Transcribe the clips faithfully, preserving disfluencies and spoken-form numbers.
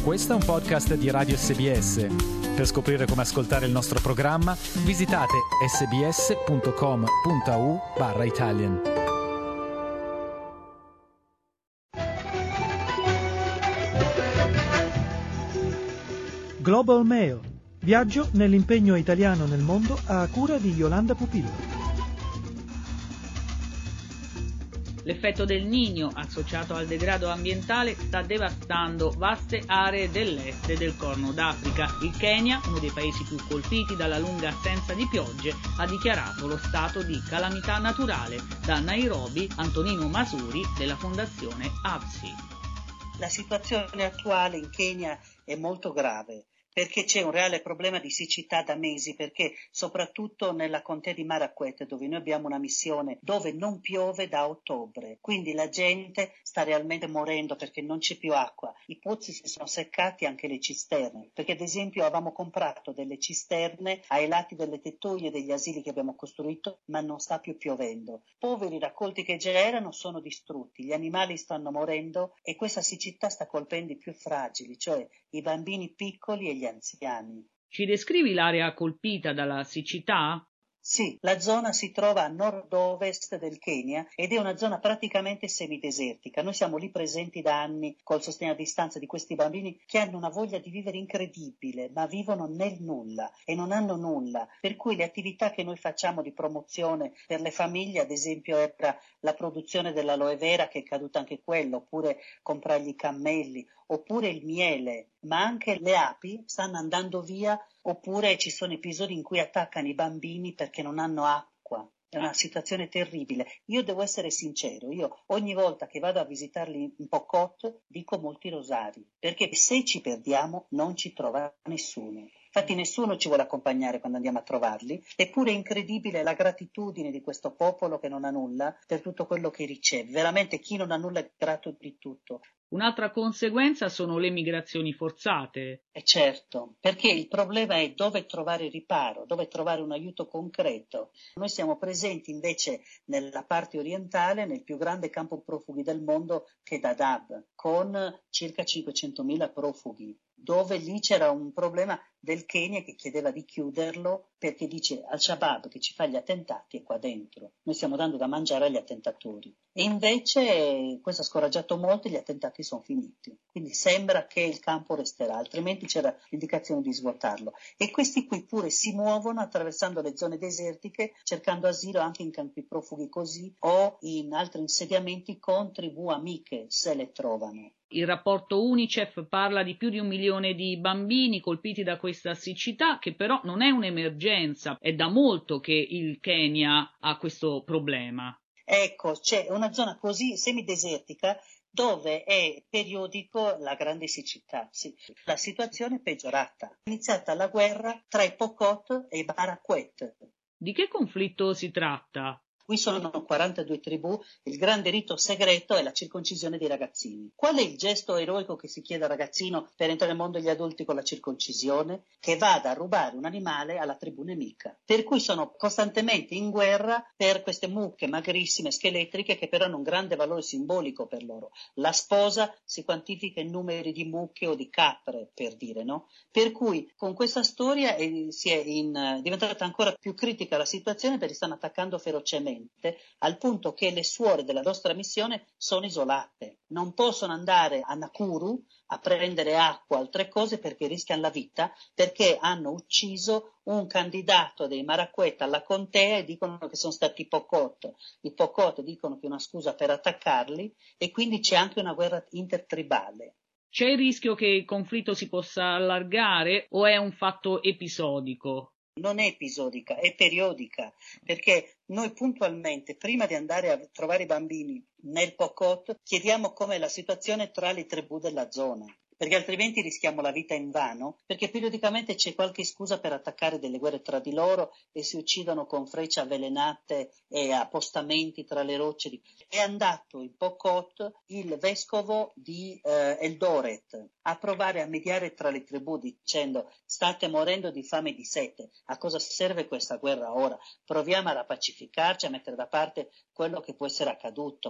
Questo è un podcast di Radio S B S. Per scoprire come ascoltare il nostro programma, visitate sbs.com.au barra Italian. Global Mail. Viaggio nell'impegno italiano nel mondo a cura di Yolanda Pupillo. L'effetto del Niño, associato al degrado ambientale, sta devastando vaste aree dell'est e del Corno d'Africa. Il Kenya, uno dei paesi più colpiti dalla lunga assenza di piogge, ha dichiarato lo stato di calamità naturale. Da Nairobi, Antonino Masuri, della Fondazione A V S I. La situazione attuale in Kenya è molto grave, perché c'è un reale problema di siccità da mesi, perché soprattutto nella contea di Marakwet, dove noi abbiamo una missione, dove non piove da ottobre, quindi la gente sta realmente morendo perché non c'è più acqua. I pozzi si sono seccati, anche le cisterne, perché ad esempio avevamo comprato delle cisterne ai lati delle tettoie degli asili che abbiamo costruito, ma non sta più piovendo. Poveri raccolti che già erano sono distrutti, gli animali stanno morendo e questa siccità sta colpendo i più fragili, cioè i bambini piccoli e gli anziani. Ci descrivi l'area colpita dalla siccità? Sì, la zona si trova a nord-ovest del Kenya ed è una zona praticamente semidesertica. Noi siamo lì presenti da anni col sostegno a distanza di questi bambini che hanno una voglia di vivere incredibile, ma vivono nel nulla e non hanno nulla. Per cui le attività che noi facciamo di promozione per le famiglie, ad esempio, era la produzione dell'aloe vera, che è caduta anche quello, oppure comprargli i cammelli, oppure il miele, ma anche le api stanno andando via, oppure ci sono episodi in cui attaccano i bambini perché non hanno acqua. È una situazione terribile. Io devo essere sincero, io ogni volta che vado a visitarli in Pokot dico molti rosari, perché se ci perdiamo non ci trova nessuno. Infatti nessuno ci vuole accompagnare quando andiamo a trovarli, eppure è incredibile la gratitudine di questo popolo che non ha nulla per tutto quello che riceve. Veramente chi non ha nulla è grato di tutto. Un'altra conseguenza sono le migrazioni forzate. E certo, perché il problema è dove trovare riparo, dove trovare un aiuto concreto. Noi siamo presenti invece nella parte orientale, nel più grande campo profughi del mondo che è Dadaab, con circa cinquecentomila profughi, dove lì c'era un problema del Kenya che chiedeva di chiuderlo perché dice Al-Shabaab che ci fa gli attentati è qua dentro, noi stiamo dando da mangiare agli attentatori. E invece questo ha scoraggiato molto e gli attentati sono finiti, quindi sembra che il campo resterà, altrimenti c'era l'indicazione di svuotarlo. E questi qui pure si muovono attraversando le zone desertiche, cercando asilo anche in campi profughi così o in altri insediamenti con tribù amiche, se le trovano. Il rapporto UNICEF parla di più di un milione di bambini colpiti da questa siccità, che però non è un'emergenza, è da molto che il Kenya ha questo problema. Ecco, c'è una zona così semidesertica dove è periodico la grande siccità. Sì. La situazione è peggiorata. È iniziata la guerra tra i Pokot e i Marakwet. Di che conflitto si tratta? Qui sono quarantadue tribù, il grande rito segreto è la circoncisione dei ragazzini. Qual è il gesto eroico che si chiede al ragazzino per entrare nel mondo degli adulti con la circoncisione? Che vada a rubare un animale alla tribù nemica. Per cui sono costantemente in guerra per queste mucche magrissime, scheletriche, che però hanno un grande valore simbolico per loro. La sposa si quantifica in numeri di mucche o di capre, per dire, no? Per cui con questa storia eh, si è in, eh, diventata ancora più critica la situazione perché stanno attaccando ferocemente, al punto che le suore della nostra missione sono isolate, non possono andare a Nakuru a prendere acqua o altre cose perché rischiano la vita, perché hanno ucciso un candidato dei Marakwet alla contea e dicono che sono stati i Pokot. I Pokot dicono che è una scusa per attaccarli e quindi c'è anche una guerra intertribale. C'è il rischio che il conflitto si possa allargare o è un fatto episodico? Non è episodica, è periodica, perché noi puntualmente, prima di andare a trovare i bambini nel Pokot, chiediamo com'è la situazione tra le tribù della zona, perché altrimenti rischiamo la vita invano, perché periodicamente c'è qualche scusa per attaccare delle guerre tra di loro e si uccidono con frecce avvelenate e appostamenti tra le rocce. È andato in Pokot il vescovo di eh, Eldoret a provare a mediare tra le tribù dicendo state morendo di fame e di sete, a cosa serve questa guerra ora? Proviamo a rapacificarci, a mettere da parte quello che può essere accaduto, ma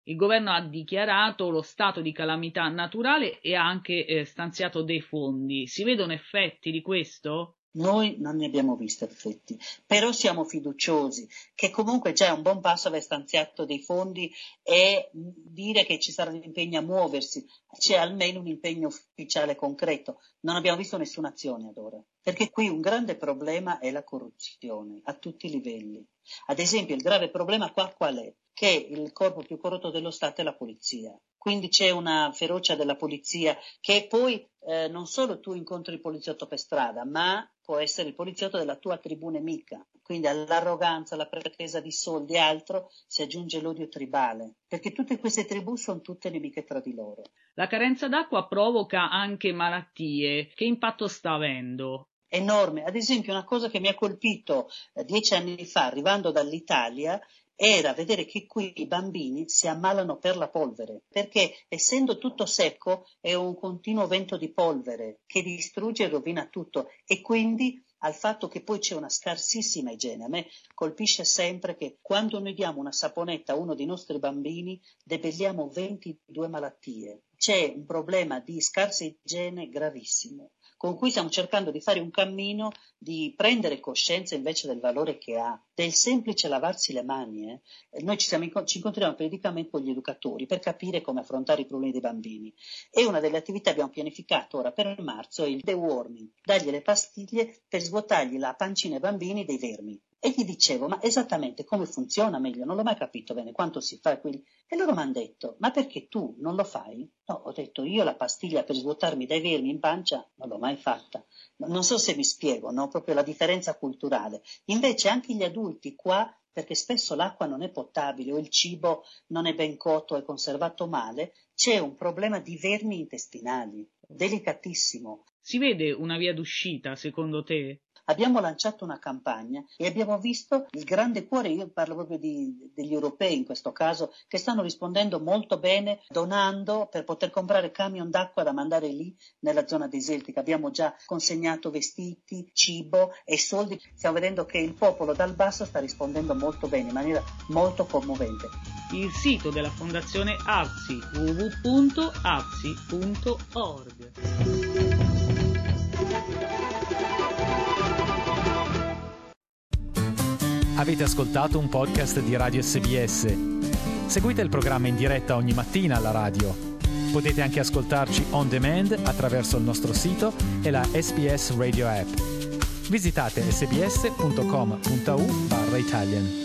Il governo ha dichiarato lo stato di calamità naturale e ha anche eh, stanziato dei fondi. Si vedono effetti di questo? Noi non ne abbiamo visto effetti, però siamo fiduciosi che comunque già è un buon passo aver stanziato dei fondi e dire che ci sarà un impegno a muoversi, c'è almeno un impegno ufficiale concreto. Non abbiamo visto nessuna azione ad ora, perché qui un grande problema è la corruzione a tutti i livelli. Ad esempio il grave problema qua qual è? Che il corpo più corrotto dello Stato è la polizia. Quindi c'è una ferocia della polizia che poi eh, non solo tu incontri il poliziotto per strada, ma può essere il poliziotto della tua tribù nemica. Quindi all'arroganza, alla pretesa di soldi e altro si aggiunge l'odio tribale, perché tutte queste tribù sono tutte nemiche tra di loro. La carenza d'acqua provoca anche malattie. Che impatto sta avendo? Enorme. Ad esempio una cosa che mi ha colpito eh, dieci anni fa arrivando dall'Italia era vedere che qui i bambini si ammalano per la polvere, perché essendo tutto secco è un continuo vento di polvere che distrugge e rovina tutto, e quindi al fatto che poi c'è una scarsissima igiene. A me colpisce sempre che quando noi diamo una saponetta a uno dei nostri bambini debelliamo ventidue malattie. C'è un problema di scarsa igiene gravissimo, con cui stiamo cercando di fare un cammino, di prendere coscienza invece del valore che ha, del semplice lavarsi le mani. Eh. Noi ci, siamo, ci incontriamo periodicamente con gli educatori per capire come affrontare i problemi dei bambini. E una delle attività che abbiamo pianificato ora per marzo è il deworming, dargli le pastiglie per svuotargli la pancina ai bambini dei vermi. E gli dicevo, ma esattamente come funziona meglio? Non l'ho mai capito bene quanto si fa. Quindi... E loro mi hanno detto, ma perché tu non lo fai? No, ho detto, io la pastiglia per svuotarmi dai vermi in pancia non l'ho mai fatta. Non so se mi spiego, no? Proprio la differenza culturale. Invece anche gli adulti qua, perché spesso l'acqua non è potabile o il cibo non è ben cotto, è conservato male, c'è un problema di vermi intestinali, delicatissimo. Si vede una via d'uscita, secondo te? Abbiamo lanciato una campagna e abbiamo visto il grande cuore, io parlo proprio di, degli europei in questo caso, che stanno rispondendo molto bene, donando per poter comprare camion d'acqua da mandare lì nella zona desertica. Abbiamo già consegnato vestiti, cibo e soldi. Stiamo vedendo che il popolo dal basso sta rispondendo molto bene, in maniera molto commovente. Il sito della Fondazione A V S I, w w w punto a v s i punto org. Avete ascoltato un podcast di Radio S B S. Seguite il programma in diretta ogni mattina alla radio. Potete anche ascoltarci on demand attraverso il nostro sito e la S B S Radio app. Visitate sbs punto com punto a u barra Italian.